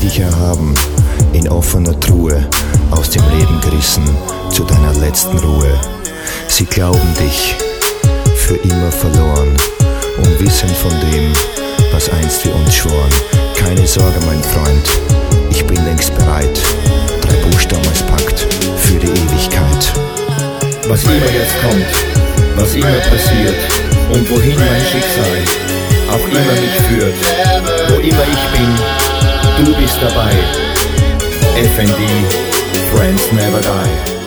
dich erhaben, in offener Truhe, aus dem Leben gerissen, zu deiner letzten Ruhe. Sie glauben dich für immer verloren, unwissend von dem, was einst wir uns schworen. Keine Sorge, mein Freund, ich bin längst bereit, 3 Buchstaben als Pakt für die Ewigkeit. Was immer jetzt kommt, was immer passiert und wohin mein Schicksal auch immer mich führt, wo immer ich bin, du bist dabei. FND, Friends Never Die.